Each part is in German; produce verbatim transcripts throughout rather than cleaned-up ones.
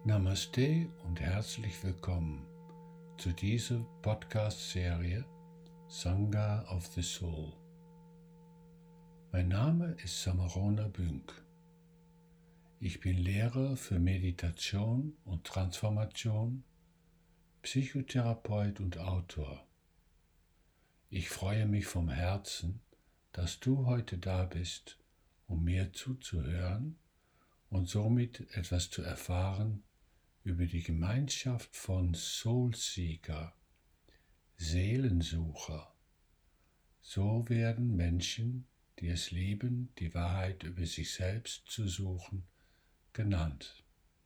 Namaste und herzlich willkommen zu dieser Podcast-Serie Sangha of the Soul. Mein Name ist Samarona Bünk. Ich bin Lehrer für Meditation und Transformation, Psychotherapeut und Autor. Ich freue mich vom Herzen, dass du heute da bist, um mir zuzuhören und somit etwas zu erfahren über die Gemeinschaft von Soul Seeker, Seelensucher. So werden Menschen, die es lieben, die Wahrheit über sich selbst zu suchen, genannt.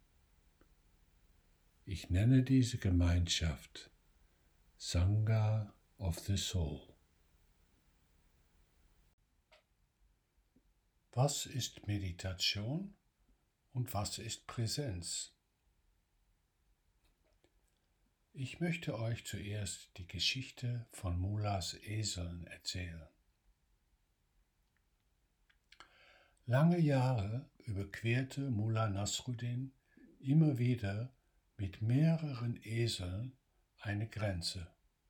Ich nenne diese Gemeinschaft Sangha of the Soul. Was ist Meditation und was ist Präsenz? Ich möchte euch zuerst die Geschichte von Mullahs Eseln erzählen. Lange Jahre überquerte Mullah Nasruddin immer wieder mit mehreren Eseln eine Grenze.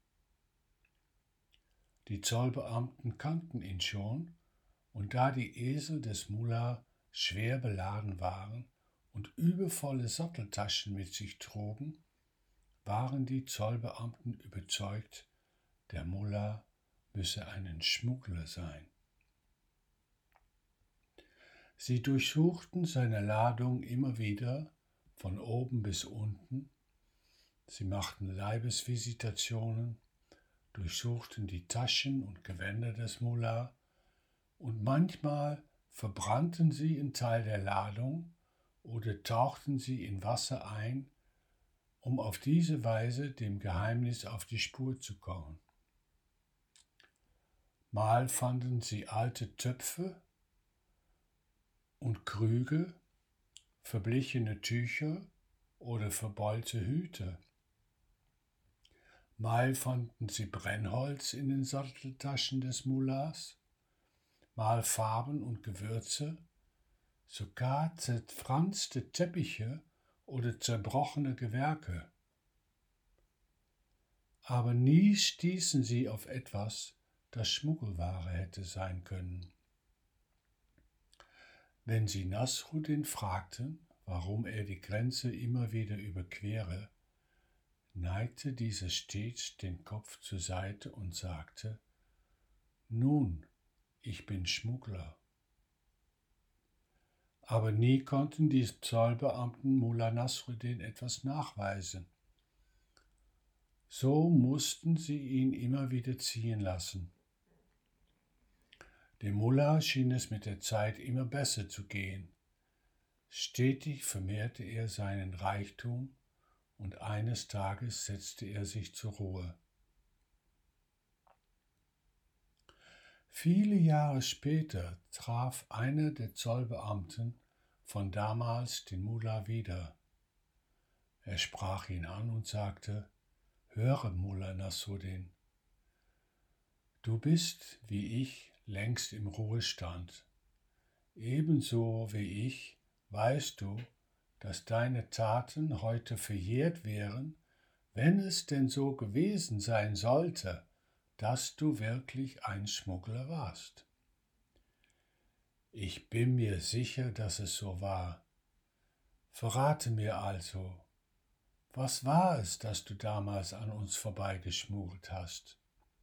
Die Zollbeamten kannten ihn schon, und da die Esel des Mullah schwer beladen waren und übervolle Satteltaschen mit sich trugen, waren die Zollbeamten überzeugt, der Mullah müsse ein Schmuggler sein. Sie durchsuchten seine Ladung immer wieder, von oben bis unten. Sie machten Leibesvisitationen, durchsuchten die Taschen und Gewänder des Mullah und manchmal verbrannten sie einen Teil der Ladung oder tauchten sie in Wasser ein, um auf diese Weise dem Geheimnis auf die Spur zu kommen. Mal fanden sie alte Töpfe und Krüge, verblichene Tücher oder verbeulte Hüte. Mal fanden sie Brennholz in den Satteltaschen des Mullahs, mal Farben und Gewürze, sogar zerfranste Teppiche oder zerbrochene Gewerke. Aber nie stießen sie auf etwas, das Schmuggelware hätte sein können. Wenn sie Nasruddin fragten, warum er die Grenze immer wieder überquere, neigte dieser stets den Kopf zur Seite und sagte: »Nun, ich bin Schmuggler.« Aber nie konnten die Zollbeamten Mullah Nasruddin etwas nachweisen. So mussten sie ihn immer wieder ziehen lassen. Dem Mullah schien es mit der Zeit immer besser zu gehen. Stetig vermehrte er seinen Reichtum und eines Tages setzte er sich zur Ruhe. Viele Jahre später traf einer der Zollbeamten von damals den Mullah wieder. Er sprach ihn an und sagte: »Höre, Mullah Nasruddin, du bist, wie ich, längst im Ruhestand. Ebenso wie ich weißt du, dass deine Taten heute verjährt wären, wenn es denn so gewesen sein sollte, dass du wirklich ein Schmuggler warst. Ich bin mir sicher, dass es so war. Verrate mir also, was war es, das du damals an uns vorbeigeschmuggelt hast?«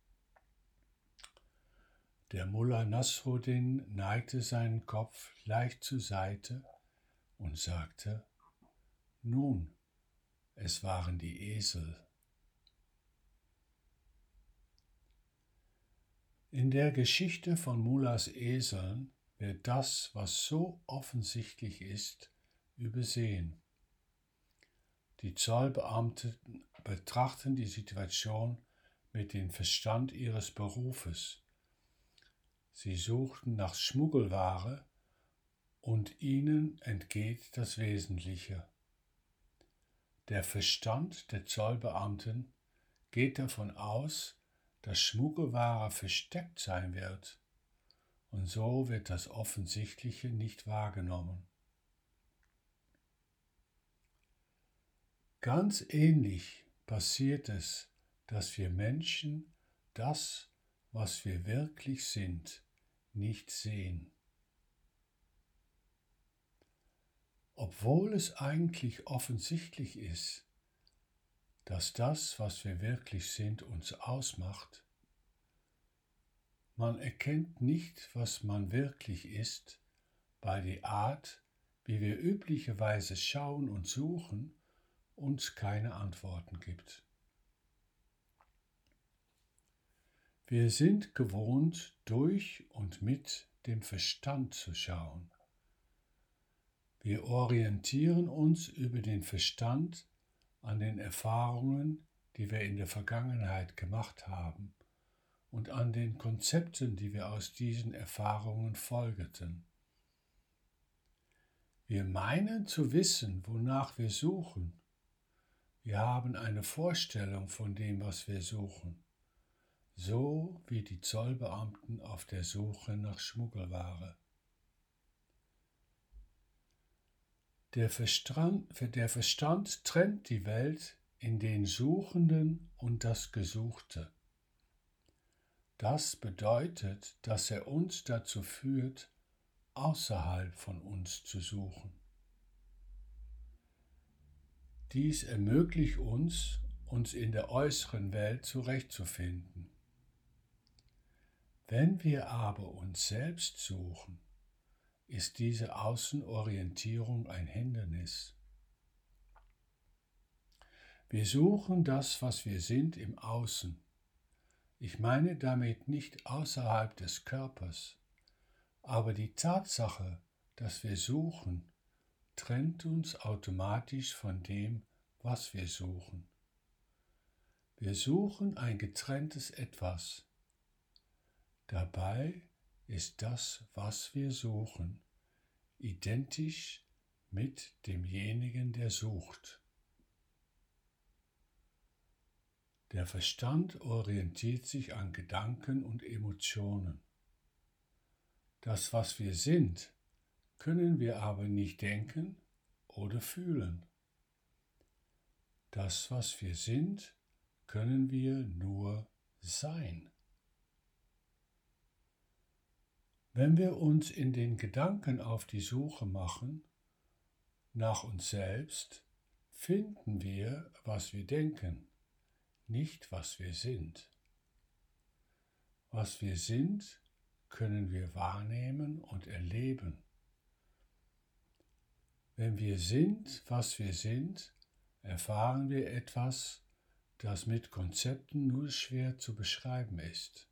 Der Mullah Nasruddin neigte seinen Kopf leicht zur Seite und sagte: »Nun, es waren die Esel.« In der Geschichte von Mullahs Eseln wird das, was so offensichtlich ist, übersehen. Die Zollbeamten betrachten die Situation mit dem Verstand ihres Berufes. Sie suchten nach Schmuggelware und ihnen entgeht das Wesentliche. Der Verstand der Zollbeamten geht davon aus, dass Schmuggelware versteckt sein wird, und so wird das Offensichtliche nicht wahrgenommen. Ganz ähnlich passiert es, dass wir Menschen das, was wir wirklich sind, nicht sehen. Obwohl es eigentlich offensichtlich ist, dass das, was wir wirklich sind, uns ausmacht, man erkennt nicht, was man wirklich ist, weil die Art, wie wir üblicherweise schauen und suchen, uns keine Antworten gibt. Wir sind gewohnt, durch und mit dem Verstand zu schauen. Wir orientieren uns über den Verstand an den Erfahrungen, die wir in der Vergangenheit gemacht haben und an den Konzepten, die wir aus diesen Erfahrungen folgerten. Wir meinen zu wissen, wonach wir suchen. Wir haben eine Vorstellung von dem, was wir suchen, so wie die Zollbeamten auf der Suche nach Schmuggelware. Der Verstand, der Verstand trennt die Welt in den Suchenden und das Gesuchte. Das bedeutet, dass er uns dazu führt, außerhalb von uns zu suchen. Dies ermöglicht uns, uns in der äußeren Welt zurechtzufinden. Wenn wir aber uns selbst suchen, ist diese Außenorientierung ein Hindernis. Wir suchen das, was wir sind, im Außen. Ich meine damit nicht außerhalb des Körpers, aber die Tatsache, dass wir suchen, trennt uns automatisch von dem, was wir suchen. Wir suchen ein getrenntes Etwas. Dabei ist das, was wir suchen, identisch mit demjenigen, der sucht. Der Verstand orientiert sich an Gedanken und Emotionen. Das, was wir sind, können wir aber nicht denken oder fühlen. Das, was wir sind, können wir nur sein. Wenn wir uns in den Gedanken auf die Suche machen, nach uns selbst, finden wir, was wir denken, nicht was wir sind. Was wir sind, können wir wahrnehmen und erleben. Wenn wir sind, was wir sind, erfahren wir etwas, das mit Konzepten nur schwer zu beschreiben ist.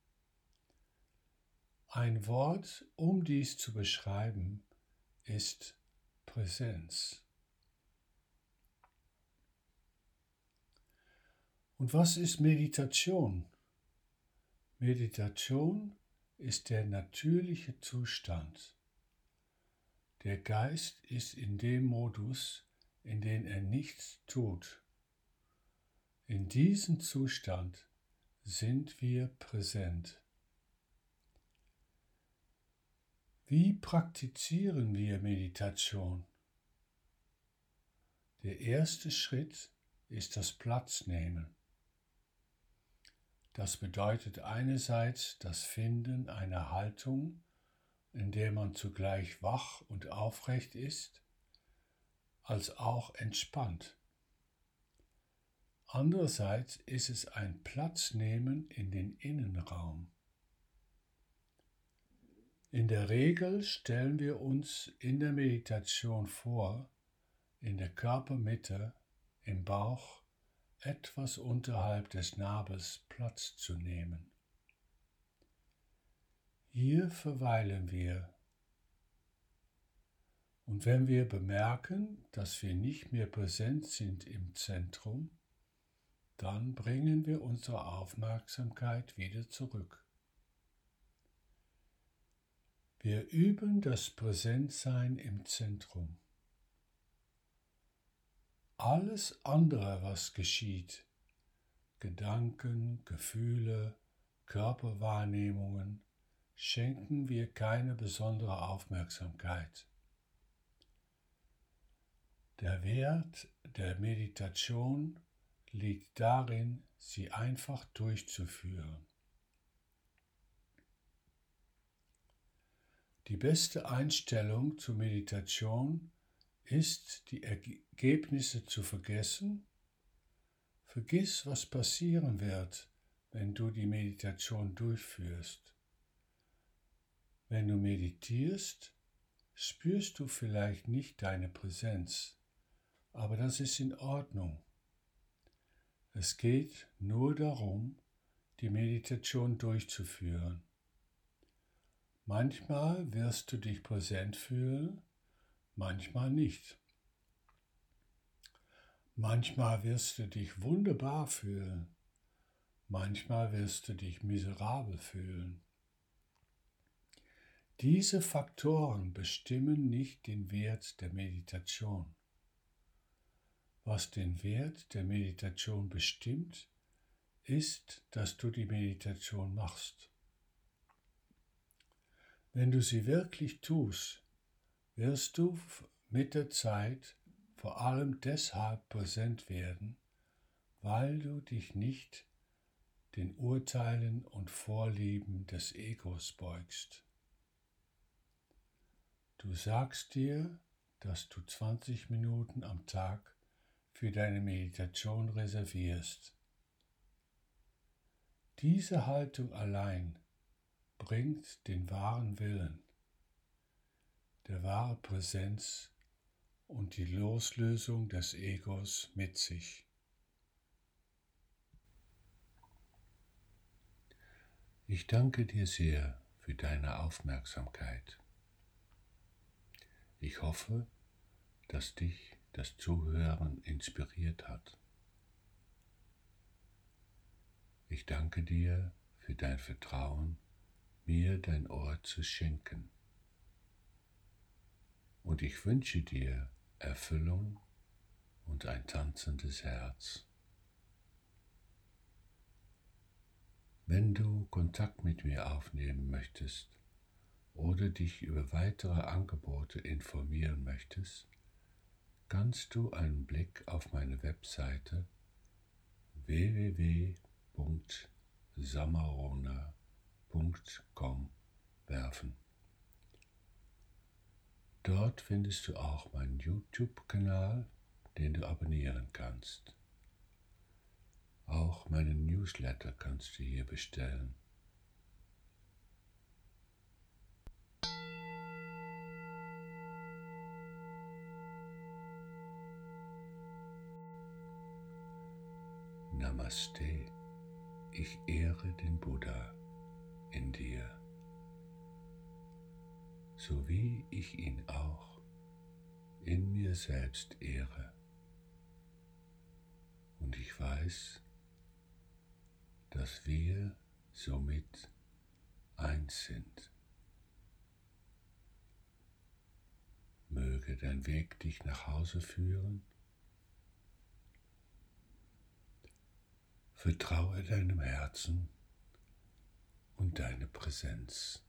Ein Wort, um dies zu beschreiben, ist Präsenz. Und was ist Meditation? Meditation ist der natürliche Zustand. Der Geist ist in dem Modus, in dem er nichts tut. In diesem Zustand sind wir präsent. Wie praktizieren wir Meditation? Der erste Schritt ist das Platznehmen. Das bedeutet einerseits das Finden einer Haltung, in der man zugleich wach und aufrecht ist, als auch entspannt. Andererseits ist es ein Platznehmen in den Innenraum. In der Regel stellen wir uns in der Meditation vor, in der Körpermitte, im Bauch, etwas unterhalb des Nabels Platz zu nehmen. Hier verweilen wir. Und wenn wir bemerken, dass wir nicht mehr präsent sind im Zentrum, dann bringen wir unsere Aufmerksamkeit wieder zurück. Wir üben das Präsentsein im Zentrum. Alles andere, was geschieht, Gedanken, Gefühle, Körperwahrnehmungen, schenken wir keine besondere Aufmerksamkeit. Der Wert der Meditation liegt darin, sie einfach durchzuführen. Die beste Einstellung zur Meditation ist, die Ergebnisse zu vergessen. Vergiss, was passieren wird, wenn du die Meditation durchführst. Wenn du meditierst, spürst du vielleicht nicht deine Präsenz, aber das ist in Ordnung. Es geht nur darum, die Meditation durchzuführen. Manchmal wirst du dich präsent fühlen, manchmal nicht. Manchmal wirst du dich wunderbar fühlen, manchmal wirst du dich miserabel fühlen. Diese Faktoren bestimmen nicht den Wert der Meditation. Was den Wert der Meditation bestimmt, ist, dass du die Meditation machst. Wenn du sie wirklich tust, wirst du mit der Zeit vor allem deshalb präsent werden, weil du dich nicht den Urteilen und Vorlieben des Egos beugst. Du sagst dir, dass du zwanzig Minuten am Tag für deine Meditation reservierst. Diese Haltung allein bringt den wahren Willen, der wahre Präsenz und die Loslösung des Egos mit sich. Ich danke dir sehr für deine Aufmerksamkeit. Ich hoffe, dass dich das Zuhören inspiriert hat. Ich danke dir für dein Vertrauen, mir dein Ohr zu schenken. Und ich wünsche dir Erfüllung und ein tanzendes Herz. Wenn du Kontakt mit mir aufnehmen möchtest oder dich über weitere Angebote informieren möchtest, kannst du einen Blick auf meine Webseite w w w punkt samarona punkt com werfen. Dort findest du auch meinen YouTube-Kanal, den du abonnieren kannst. Auch meinen Newsletter kannst du hier bestellen. Namaste, ich ehre den Buddha in dir, so wie ich ihn auch in mir selbst ehre. Und ich weiß, dass wir somit eins sind. Möge dein Weg dich nach Hause führen. Vertraue deinem Herzen und deine Präsenz.